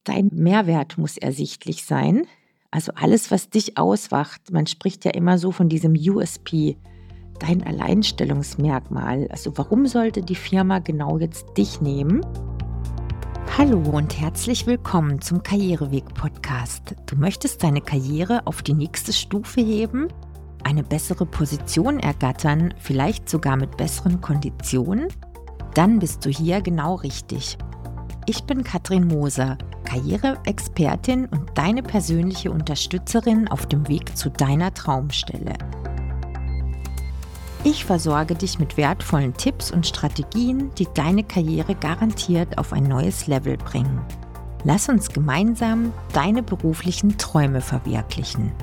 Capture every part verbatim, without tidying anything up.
Dein Mehrwert muss ersichtlich sein. Also alles, was dich ausmacht. Man spricht ja immer so von diesem U S P, dein Alleinstellungsmerkmal. Also warum sollte die Firma genau jetzt dich nehmen? Hallo und herzlich willkommen zum Karriereweg-Podcast. Du möchtest deine Karriere auf die nächste Stufe heben, eine bessere Position ergattern, vielleicht sogar mit besseren Konditionen? Dann bist du hier genau richtig. Ich bin Katrin Moser, Karriereexpertin und deine persönliche Unterstützerin auf dem Weg zu deiner Traumstelle. Ich versorge dich mit wertvollen Tipps und Strategien, die deine Karriere garantiert auf ein neues Level bringen. Lass uns gemeinsam deine beruflichen Träume verwirklichen.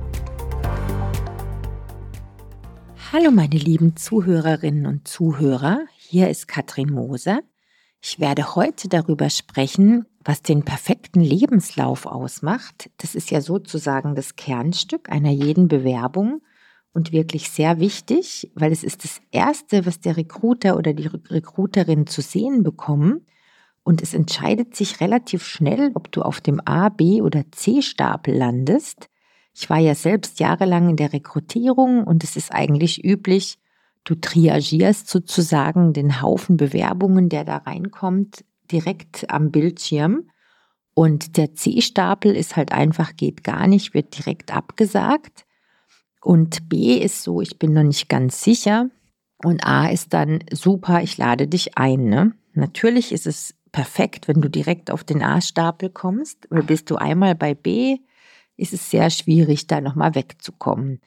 Hallo meine lieben Zuhörerinnen und Zuhörer, hier ist Katrin Moser. Ich werde heute darüber sprechen, was den perfekten Lebenslauf ausmacht. Das ist ja sozusagen das Kernstück einer jeden Bewerbung und wirklich sehr wichtig, weil es ist das Erste, was der Recruiter oder die Recruiterin zu sehen bekommen. Und es entscheidet sich relativ schnell, ob du auf dem A-, B- oder C-Stapel landest. Ich war ja selbst jahrelang in der Rekrutierung und es ist eigentlich üblich, du triagierst sozusagen den Haufen Bewerbungen, der da reinkommt, direkt am Bildschirm. Und der C-Stapel ist halt einfach, geht gar nicht, wird direkt abgesagt. Und B ist so, ich bin noch nicht ganz sicher. Und A ist dann, super, ich lade dich ein. Ne? Natürlich ist es perfekt, wenn du direkt auf den A-Stapel kommst, weil bist du einmal bei B, ist es sehr schwierig, da nochmal wegzukommen.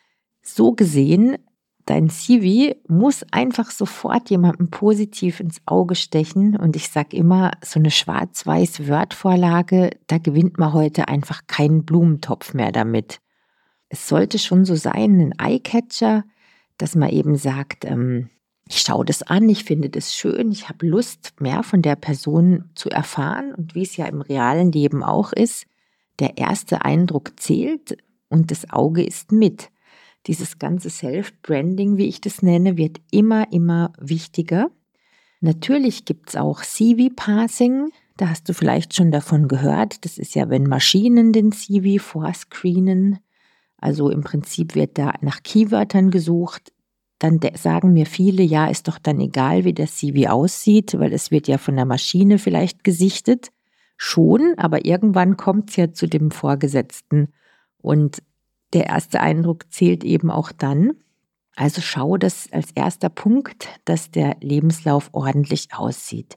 So gesehen, dein C V muss einfach sofort jemandem positiv ins Auge stechen. Und ich sage immer, so eine schwarz-weiß Word-Vorlage, da gewinnt man heute einfach keinen Blumentopf mehr damit. Es sollte schon so sein, ein Eyecatcher, dass man eben sagt, ähm, ich schaue das an, ich finde das schön, ich habe Lust, mehr von der Person zu erfahren. Und wie es ja im realen Leben auch ist, der erste Eindruck zählt und das Auge ist mit. Dieses ganze Self-Branding, wie ich das nenne, wird immer, immer wichtiger. Natürlich gibt es auch C V-Parsing, da hast du vielleicht schon davon gehört. Das ist ja, wenn Maschinen den C V vorscreenen. Also im Prinzip wird da nach Keywörtern gesucht. Dann sagen mir viele, ja, ist doch dann egal, wie der C V aussieht, weil es wird ja von der Maschine vielleicht gesichtet. Schon, aber irgendwann kommt es ja zu dem Vorgesetzten und der erste Eindruck zählt eben auch dann. Also schau das als erster Punkt, dass der Lebenslauf ordentlich aussieht.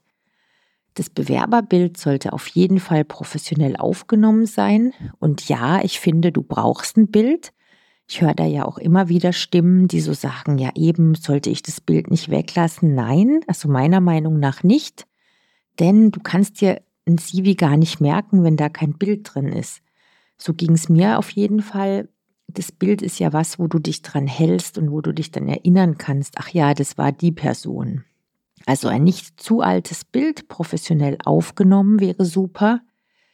Das Bewerberbild sollte auf jeden Fall professionell aufgenommen sein. Und ja, ich finde, du brauchst ein Bild. Ich höre da ja auch immer wieder Stimmen, die so sagen, ja eben, sollte ich das Bild nicht weglassen? Nein, also meiner Meinung nach nicht. Denn du kannst dir ein C V gar nicht merken, wenn da kein Bild drin ist. So ging es mir auf jeden Fall. Das Bild ist ja was, wo du dich dran hältst und wo du dich dann erinnern kannst, ach ja, das war die Person. Also ein nicht zu altes Bild, professionell aufgenommen, wäre super.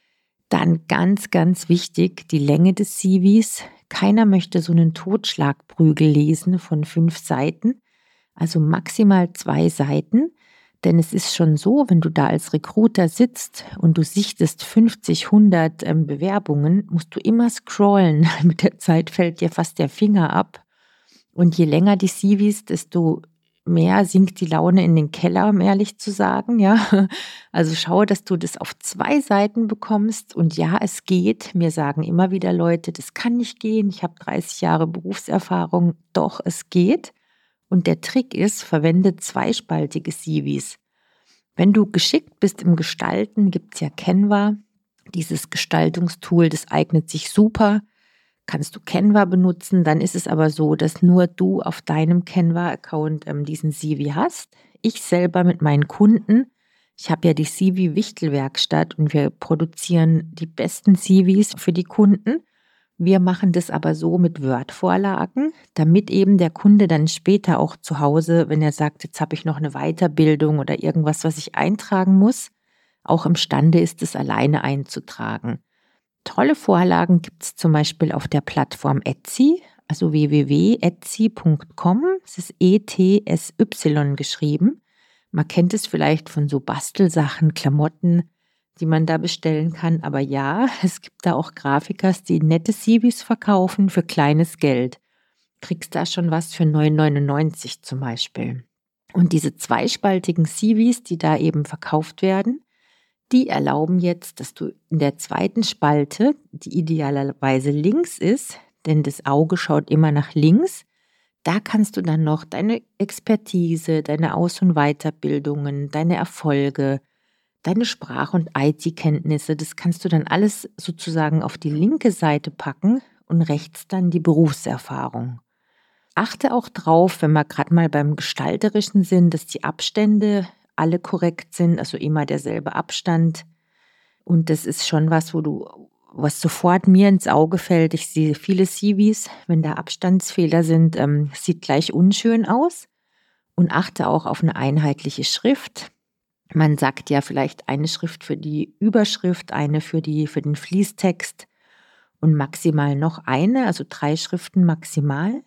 Dann ganz, ganz wichtig, die Länge des C Vs. Keiner möchte so einen Totschlagprügel lesen von fünf Seiten, also maximal zwei Seiten. Denn es ist schon so, wenn du da als Recruiter sitzt und du sichtest fünfzig, hundert ähm, Bewerbungen, musst du immer scrollen. Mit der Zeit fällt dir fast der Finger ab. Und je länger die C Vs, desto mehr sinkt die Laune in den Keller, um ehrlich zu sagen. Ja? Also schau, dass du das auf zwei Seiten bekommst. Und ja, es geht. Mir sagen immer wieder Leute, das kann nicht gehen. Ich habe dreißig Jahre Berufserfahrung. Doch, es geht. Und der Trick ist, verwende zweispaltige C Vs. Wenn du geschickt bist im Gestalten, gibt es ja Canva. Dieses Gestaltungstool, das eignet sich super. Kannst du Canva benutzen, dann ist es aber so, dass nur du auf deinem Canva-Account ähm, diesen C V hast. Ich selber mit meinen Kunden, ich habe ja die C V-Wichtelwerkstatt und wir produzieren die besten C Vs für die Kunden. Wir machen das aber so mit Word-Vorlagen, damit eben der Kunde dann später auch zu Hause, wenn er sagt, jetzt habe ich noch eine Weiterbildung oder irgendwas, was ich eintragen muss, auch imstande ist, es alleine einzutragen. Tolle Vorlagen gibt es zum Beispiel auf der Plattform Etsy, also w w w punkt etsy punkt com. Es ist E T S Y geschrieben. Man kennt es vielleicht von so Bastelsachen, Klamotten. die man da bestellen kann. Aber ja, es gibt da auch Grafikers, die nette C Vs verkaufen für kleines Geld. Kriegst da schon was für neun neunundneunzig zum Beispiel. Und diese zweispaltigen C Vs, die da eben verkauft werden, die erlauben jetzt, dass du in der zweiten Spalte, die idealerweise links ist, denn das Auge schaut immer nach links, da kannst du dann noch deine Expertise, deine Aus- und Weiterbildungen, deine Erfolge, deine Sprach- und I T-Kenntnisse, das kannst du dann alles sozusagen auf die linke Seite packen und rechts dann die Berufserfahrung. Achte auch drauf, wenn wir gerade mal beim Gestalterischen sind, dass die Abstände alle korrekt sind, also immer derselbe Abstand. Und das ist schon was, wo du, was sofort mir ins Auge fällt. Ich sehe viele C Vs, wenn da Abstandsfehler sind, ähm, sieht gleich unschön aus. Und achte auch auf eine einheitliche Schrift. Man sagt ja vielleicht eine Schrift für die Überschrift, eine für die, für den Fließtext und maximal noch eine, also drei Schriften maximal.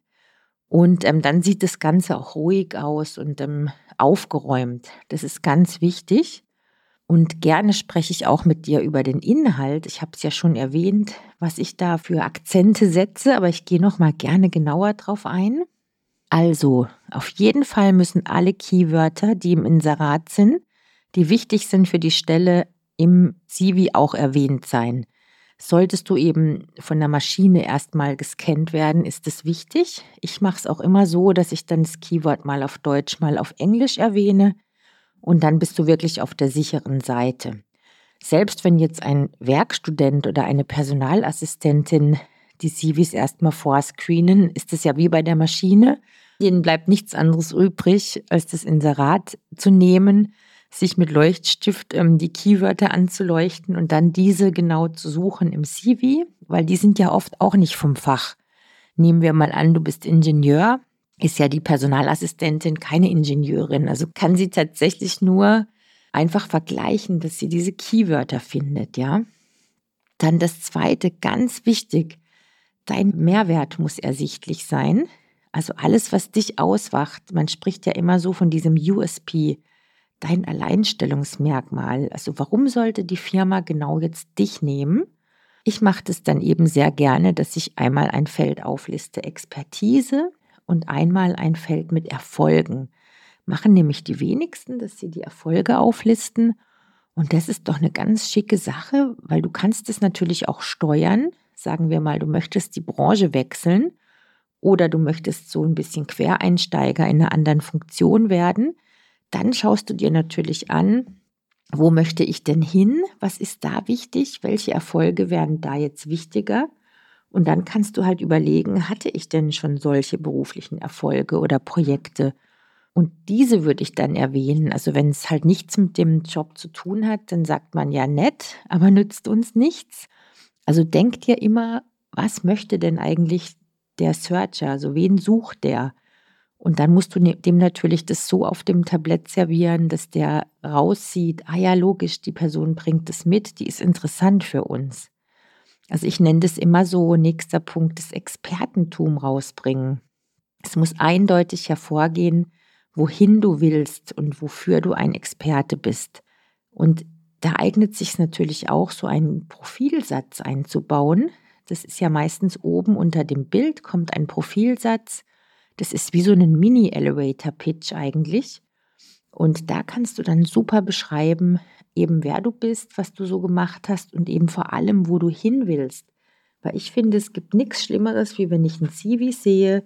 Und ähm, dann sieht das Ganze auch ruhig aus und ähm, aufgeräumt. Das ist ganz wichtig. Und gerne spreche ich auch mit dir über den Inhalt. Ich habe es ja schon erwähnt, was ich da für Akzente setze, aber ich gehe noch mal gerne genauer drauf ein. Also, auf jeden Fall müssen alle Keywörter, die im Inserat sind, die wichtig sind für die Stelle, im C V auch erwähnt sein. Solltest du eben von der Maschine erstmal gescannt werden, ist es wichtig. Ich mache es auch immer so, dass ich dann das Keyword mal auf Deutsch, mal auf Englisch erwähne und dann bist du wirklich auf der sicheren Seite. Selbst wenn jetzt ein Werkstudent oder eine Personalassistentin die C Vs erstmal vorscreenen, ist es ja wie bei der Maschine. Denen bleibt nichts anderes übrig, als das Inserat zu nehmen, sich mit Leuchtstift ähm, die Keywörter anzuleuchten und dann diese genau zu suchen im C V, weil die sind ja oft auch nicht vom Fach. Nehmen wir mal an, du bist Ingenieur, ist ja die Personalassistentin keine Ingenieurin, also kann sie tatsächlich nur einfach vergleichen, dass sie diese Keywörter findet, ja. Dann das Zweite, ganz wichtig, dein Mehrwert muss ersichtlich sein. Also alles, was dich ausmacht, man spricht ja immer so von diesem U S P, dein Alleinstellungsmerkmal. Also warum sollte die Firma genau jetzt dich nehmen? Ich mache das dann eben sehr gerne, dass ich einmal ein Feld aufliste, Expertise, und einmal ein Feld mit Erfolgen. Machen nämlich die wenigsten, dass sie die Erfolge auflisten. Und das ist doch eine ganz schicke Sache, weil du kannst es natürlich auch steuern. Sagen wir mal, du möchtest die Branche wechseln oder du möchtest so ein bisschen Quereinsteiger in einer anderen Funktion werden. Dann schaust du dir natürlich an, wo möchte ich denn hin? Was ist da wichtig? Welche Erfolge werden da jetzt wichtiger? Und dann kannst du halt überlegen, hatte ich denn schon solche beruflichen Erfolge oder Projekte? Und diese würde ich dann erwähnen. Also wenn es halt nichts mit dem Job zu tun hat, dann sagt man ja nett, aber nützt uns nichts. Also denk dir immer, was möchte denn eigentlich der Searcher? Also wen sucht der? Und dann musst du dem natürlich das so auf dem Tablett servieren, dass der raussieht, ah ja, logisch, die Person bringt es mit, die ist interessant für uns. Also ich nenne das immer so, nächster Punkt, das Expertentum rausbringen. Es muss eindeutig hervorgehen, wohin du willst und wofür du ein Experte bist. Und da eignet sich natürlich auch, so einen Profilsatz einzubauen. Das ist ja meistens oben unter dem Bild, kommt ein Profilsatz. Das ist wie so ein Mini-Elevator-Pitch eigentlich. Und da kannst du dann super beschreiben, eben wer du bist, was du so gemacht hast und eben vor allem, wo du hin willst. Weil ich finde, es gibt nichts Schlimmeres, wie wenn ich ein C V sehe,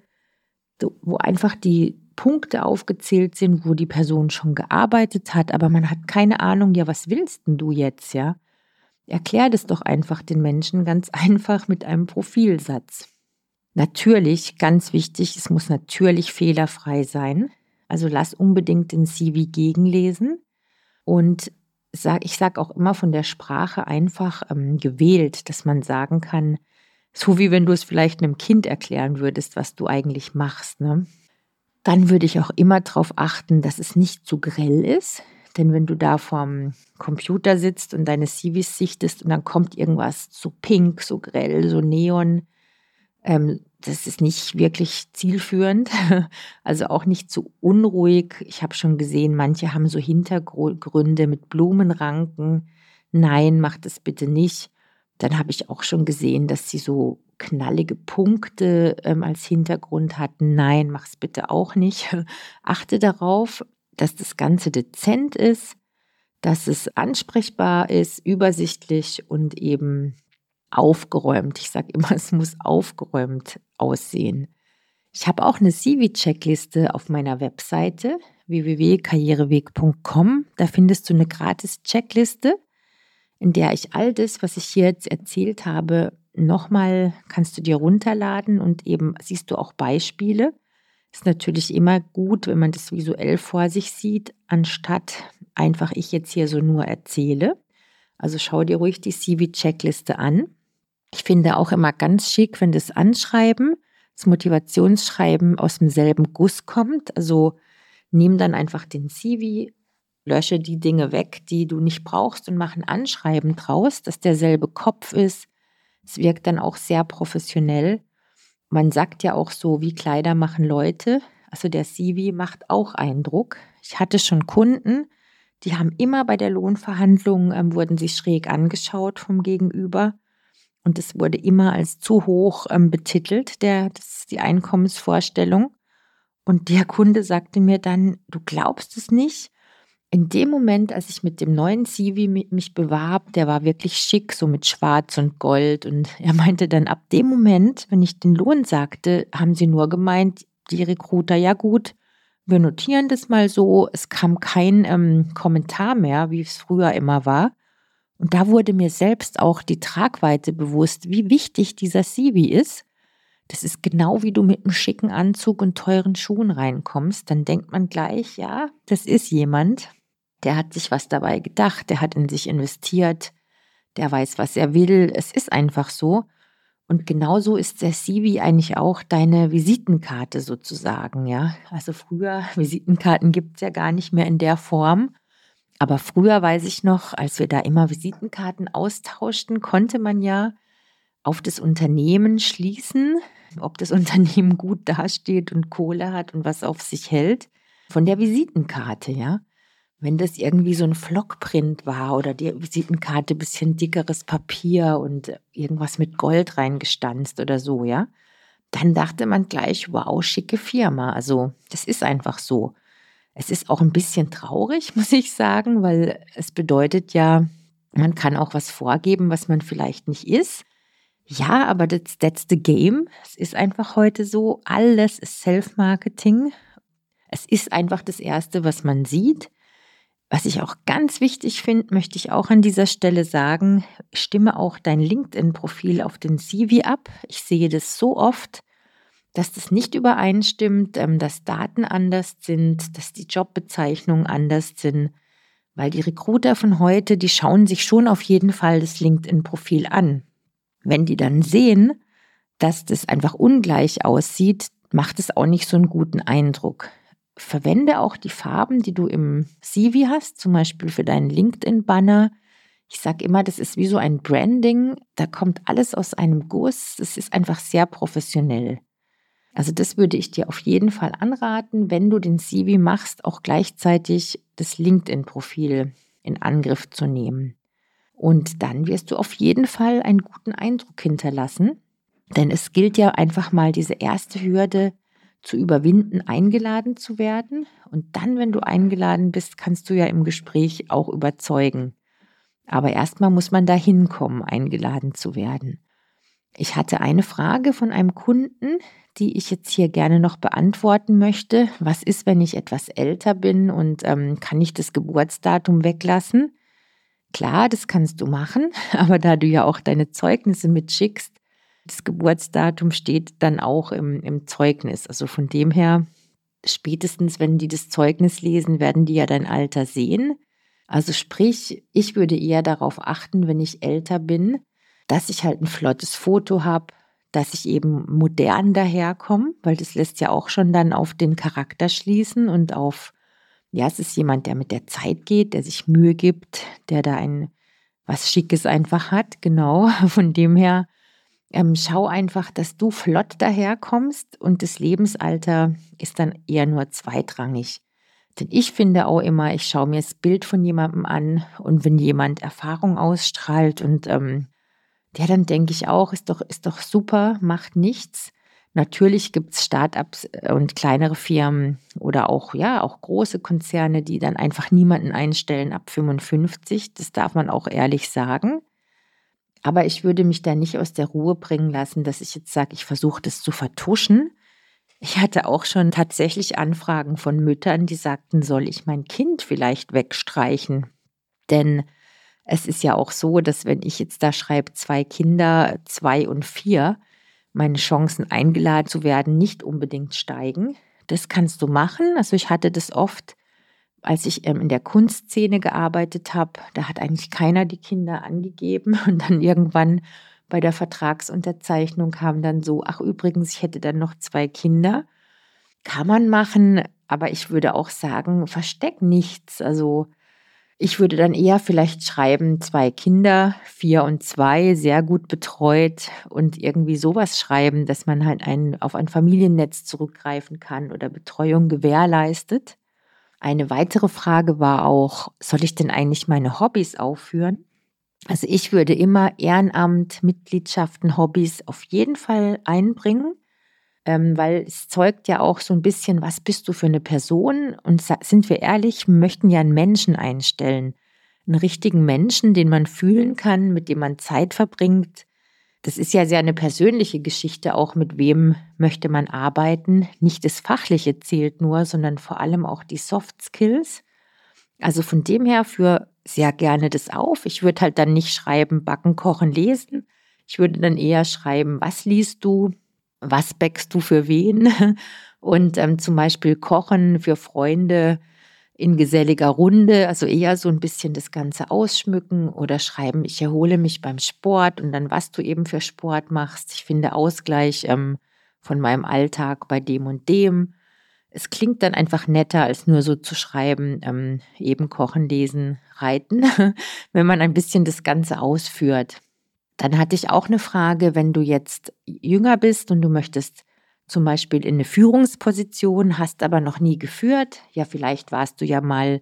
wo einfach die Punkte aufgezählt sind, wo die Person schon gearbeitet hat, aber man hat keine Ahnung, ja, was willst denn du jetzt, ja? Erklär das doch einfach den Menschen ganz einfach mit einem Profilsatz. Natürlich, ganz wichtig, es muss natürlich fehlerfrei sein. Also lass unbedingt den C V gegenlesen und sag, ich sage auch immer von der Sprache einfach ähm, gewählt, dass man sagen kann, so wie wenn du es vielleicht einem Kind erklären würdest, was du eigentlich machst, ne? Dann würde ich auch immer darauf achten, dass es nicht zu grell ist. Denn wenn du da vorm Computer sitzt und deine C Vs sichtest und dann kommt irgendwas so pink, so grell, so neon, ähm, das ist nicht wirklich zielführend, also auch nicht so unruhig. Ich habe schon gesehen, manche haben so Hintergründe mit Blumenranken. nein, mach das bitte nicht. Dann habe ich auch schon gesehen, dass sie so knallige Punkte ähm, als Hintergrund hatten. Nein, mach's bitte auch nicht. Achte darauf, dass das Ganze dezent ist, dass es ansprechbar ist, übersichtlich und eben aufgeräumt. Ich sage immer, es muss aufgeräumt aussehen. Ich habe auch eine C V-Checkliste auf meiner Webseite w w w punkt karriereweg punkt com. Da findest du eine gratis Checkliste, in der ich all das, was ich hier jetzt erzählt habe, nochmal kannst du dir runterladen und eben siehst du auch Beispiele. Ist natürlich immer gut, wenn man das visuell vor sich sieht, anstatt einfach ich jetzt hier so nur erzähle. Also schau dir ruhig die C V-Checkliste an. Ich finde auch immer ganz schick, wenn das Anschreiben, das Motivationsschreiben aus demselben Guss kommt. Also nimm dann einfach den C V, lösche die Dinge weg, die du nicht brauchst und mach ein Anschreiben draus, dass derselbe Kopf ist. Es wirkt dann auch sehr professionell. Man sagt ja auch so, wie Kleider machen Leute. Also der C V macht auch Eindruck. Ich hatte schon Kunden, die haben immer bei der Lohnverhandlung, ähm, wurden sie schräg angeschaut vom Gegenüber. Und es wurde immer als zu hoch ähm, betitelt, der, das ist die Einkommensvorstellung. Und der Kunde sagte mir dann, du glaubst es nicht, in dem Moment, als ich mit dem neuen C V mi- mich bewarb, der war wirklich schick, so mit Schwarz und Gold. Und er meinte dann, ab dem Moment, wenn ich den Lohn sagte, haben sie nur gemeint, die Recruiter, ja gut, wir notieren das mal so. Es kam kein ähm, Kommentar mehr, wie es früher immer war. Und da wurde mir selbst auch die Tragweite bewusst, wie wichtig dieser C V ist. Das ist genau wie du mit einem schicken Anzug und teuren Schuhen reinkommst. Dann denkt man gleich, ja, das ist jemand, der hat sich was dabei gedacht, der hat in sich investiert, der weiß, was er will. Es ist einfach so. Und genauso ist der C V eigentlich auch deine Visitenkarte sozusagen, ja. Also früher, Visitenkarten gibt es ja gar nicht mehr in der Form. Aber früher weiß ich noch, als wir da immer Visitenkarten austauschten, konnte man ja auf das Unternehmen schließen, ob das Unternehmen gut dasteht und Kohle hat und was auf sich hält, von der Visitenkarte, ja. Wenn das irgendwie so ein Flockprint war oder die Visitenkarte ein bisschen dickeres Papier und irgendwas mit Gold reingestanzt oder so, ja, dann dachte man gleich, wow, schicke Firma. Also das ist einfach so. Es ist auch ein bisschen traurig, muss ich sagen, weil es bedeutet ja, man kann auch was vorgeben, was man vielleicht nicht ist. Ja, aber that's, that's the game. Es ist einfach heute so, alles ist Self-Marketing. Es ist einfach das Erste, was man sieht. Was ich auch ganz wichtig finde, möchte ich auch an dieser Stelle sagen, stimme auch dein LinkedIn-Profil auf den C V ab. Ich sehe das so oft, dass das nicht übereinstimmt, ähm, dass Daten anders sind, dass die Jobbezeichnungen anders sind, weil die Recruiter von heute, die schauen sich schon auf jeden Fall das LinkedIn-Profil an. Wenn die dann sehen, dass das einfach ungleich aussieht, macht es auch nicht so einen guten Eindruck. Verwende auch die Farben, die du im C V hast, zum Beispiel für deinen LinkedIn-Banner. Ich sage immer, das ist wie so ein Branding, da kommt alles aus einem Guss, das ist einfach sehr professionell. Also das würde ich dir auf jeden Fall anraten, wenn du den C V machst, auch gleichzeitig das LinkedIn-Profil in Angriff zu nehmen. Und dann wirst du auf jeden Fall einen guten Eindruck hinterlassen, denn es gilt ja einfach mal diese erste Hürde zu überwinden, eingeladen zu werden. Und dann, wenn du eingeladen bist, kannst du ja im Gespräch auch überzeugen. Aber erstmal muss man da hinkommen, eingeladen zu werden. Ich hatte eine Frage von einem Kunden, die ich jetzt hier gerne noch beantworten möchte. Was ist, wenn ich etwas älter bin und ähm, kann ich das Geburtsdatum weglassen? Klar, das kannst du machen, aber da du ja auch deine Zeugnisse mitschickst, das Geburtsdatum steht dann auch im, im Zeugnis. Also von dem her, spätestens wenn die das Zeugnis lesen, werden die ja dein Alter sehen. Also sprich, ich würde eher darauf achten, wenn ich älter bin, dass ich halt ein flottes Foto habe, dass ich eben modern daherkomme, weil das lässt ja auch schon dann auf den Charakter schließen und auf, ja, es ist jemand, der mit der Zeit geht, der sich Mühe gibt, der da ein was Schickes einfach hat, genau. Von dem her, ähm, schau einfach, dass du flott daherkommst und das Lebensalter ist dann eher nur zweitrangig. Denn ich finde auch immer, ich schaue mir das Bild von jemandem an und wenn jemand Erfahrung ausstrahlt und ähm, ja, dann denke ich auch, ist doch, ist doch super, macht nichts. Natürlich gibt es Start-ups äh, und kleinere Firmen oder auch, ja, auch große Konzerne, die dann einfach niemanden einstellen ab fünfundfünfzig. Das darf man auch ehrlich sagen. Aber ich würde mich da nicht aus der Ruhe bringen lassen, dass ich jetzt sage, ich versuche das zu vertuschen. Ich hatte auch schon tatsächlich Anfragen von Müttern, die sagten, soll ich mein Kind vielleicht wegstreichen? Denn es ist ja auch so, dass wenn ich jetzt da schreibe, zwei Kinder, zwei und vier, meine Chancen eingeladen zu werden nicht unbedingt steigen. Das kannst du machen. Also ich hatte das oft, als ich ähm, in der Kunstszene gearbeitet habe. Da hat eigentlich keiner die Kinder angegeben. Und dann irgendwann bei der Vertragsunterzeichnung kam dann so, ach übrigens, ich hätte dann noch zwei Kinder. Kann man machen, aber ich würde auch sagen, versteck nichts. Also ich würde dann eher vielleicht schreiben, zwei Kinder, vier und zwei, sehr gut betreut und irgendwie sowas schreiben, dass man halt ein, auf ein Familiennetz zurückgreifen kann oder Betreuung gewährleistet. Eine weitere Frage war auch, soll ich denn eigentlich meine Hobbys aufführen? Also ich würde immer Ehrenamt, Mitgliedschaften, Hobbys auf jeden Fall einbringen. Ähm, weil es zeugt ja auch so ein bisschen, was bist du für eine Person? Und sa- sind wir ehrlich, wir möchten ja einen Menschen einstellen. Einen richtigen Menschen, den man fühlen kann, mit dem man Zeit verbringt. Das ist ja sehr eine persönliche Geschichte, auch mit wem möchte man arbeiten. Nicht das Fachliche zählt nur, sondern vor allem auch die Soft Skills. Also von dem her für sehr gerne das auf. Ich würde halt dann nicht schreiben, backen, kochen, lesen. Ich würde dann eher schreiben, was liest du? Was bäckst du für wen? Und ähm, zum Beispiel Kochen für Freunde in geselliger Runde, also eher so ein bisschen das Ganze ausschmücken oder schreiben, ich erhole mich beim Sport und dann, was du eben für Sport machst. Ich finde Ausgleich ähm, von meinem Alltag bei dem und dem. Es klingt dann einfach netter, als nur so zu schreiben, ähm, eben kochen, lesen, reiten, wenn man ein bisschen das Ganze ausführt. Dann hatte ich auch eine Frage, wenn du jetzt jünger bist und du möchtest zum Beispiel in eine Führungsposition, hast aber noch nie geführt. Ja, vielleicht warst du ja mal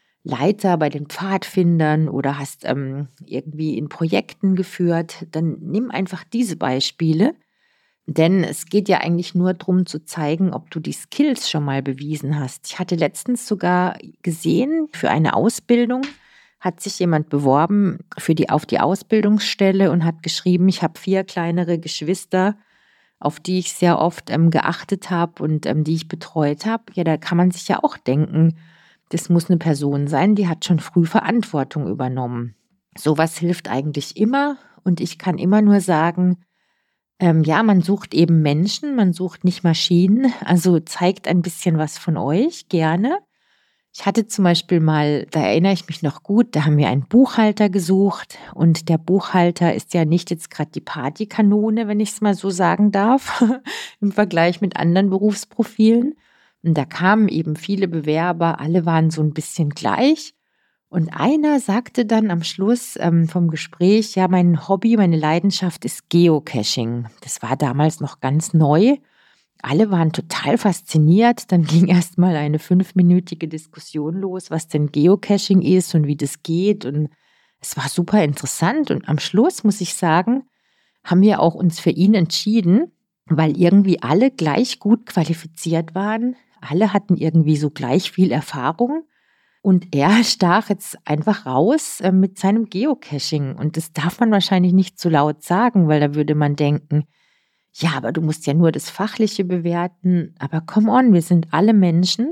Leiter bei den Pfadfindern oder hast ähm, irgendwie in Projekten geführt. Dann nimm einfach diese Beispiele, denn es geht ja eigentlich nur darum zu zeigen, ob du die Skills schon mal bewiesen hast. Ich hatte letztens sogar gesehen, für eine Ausbildung hat sich jemand beworben für die, auf die Ausbildungsstelle und hat geschrieben, ich habe vier kleinere Geschwister, auf die ich sehr oft ähm, geachtet habe und ähm, die ich betreut habe. Ja, da kann man sich ja auch denken, das muss eine Person sein, die hat schon früh Verantwortung übernommen. Sowas hilft eigentlich immer und ich kann immer nur sagen, ähm, ja, man sucht eben Menschen, man sucht nicht Maschinen. Also zeigt ein bisschen was von euch, gerne. Ich hatte zum Beispiel mal, da erinnere ich mich noch gut, da haben wir einen Buchhalter gesucht und der Buchhalter ist ja nicht jetzt gerade die Partykanone, wenn ich es mal so sagen darf, im Vergleich mit anderen Berufsprofilen. Und da kamen eben viele Bewerber, alle waren so ein bisschen gleich. Und einer sagte dann am Schluss ähm, vom Gespräch, ja, mein Hobby, meine Leidenschaft ist Geocaching. Das war damals noch ganz neu. Alle waren total fasziniert. Dann ging erst mal eine fünfminütige Diskussion los, was denn Geocaching ist und wie das geht. Und es war super interessant. Und am Schluss, muss ich sagen, haben wir auch uns für ihn entschieden, weil irgendwie alle gleich gut qualifiziert waren. Alle hatten irgendwie so gleich viel Erfahrung. Und er stach jetzt einfach raus äh, mit seinem Geocaching. Und das darf man wahrscheinlich nicht zu laut sagen, weil da würde man denken, ja, aber du musst ja nur das Fachliche bewerten. Aber come on, wir sind alle Menschen.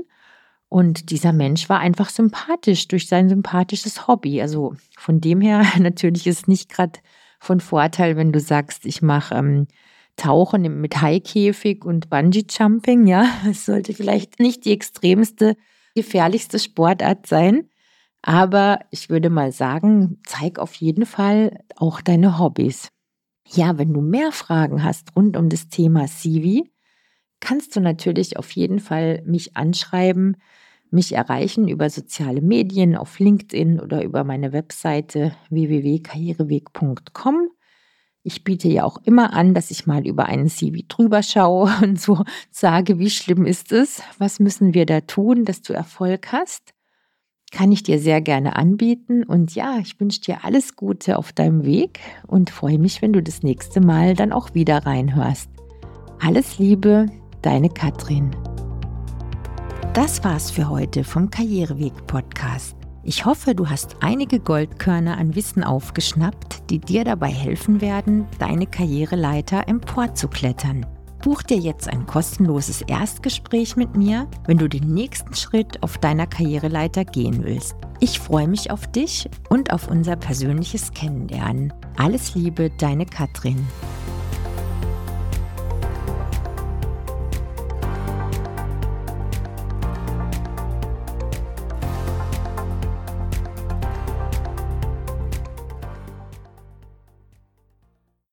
Und dieser Mensch war einfach sympathisch durch sein sympathisches Hobby. Also von dem her, natürlich ist es nicht gerade von Vorteil, wenn du sagst, ich mache ähm, Tauchen im- mit Haikäfig und Bungee-Jumping. Ja, es sollte vielleicht nicht die extremste, gefährlichste Sportart sein. Aber ich würde mal sagen, zeig auf jeden Fall auch deine Hobbys. Ja, wenn du mehr Fragen hast rund um das Thema C V, kannst du natürlich auf jeden Fall mich anschreiben, mich erreichen über soziale Medien auf LinkedIn oder über meine Webseite w w w punkt karriereweg punkt com. Ich biete ja auch immer an, dass ich mal über einen C V drüber schaue und so sage, wie schlimm ist es? Was müssen wir da tun, dass du Erfolg hast? Kann ich dir sehr gerne anbieten. Und ja, ich wünsche dir alles Gute auf deinem Weg und freue mich, wenn du das nächste Mal dann auch wieder reinhörst. Alles Liebe, deine Katrin. Das war's für heute vom Karriereweg-Podcast. Ich hoffe, du hast einige Goldkörner an Wissen aufgeschnappt, die dir dabei helfen werden, deine Karriereleiter emporzuklettern. Buch dir jetzt ein kostenloses Erstgespräch mit mir, wenn du den nächsten Schritt auf deiner Karriereleiter gehen willst. Ich freue mich auf dich und auf unser persönliches Kennenlernen. Alles Liebe, deine Katrin.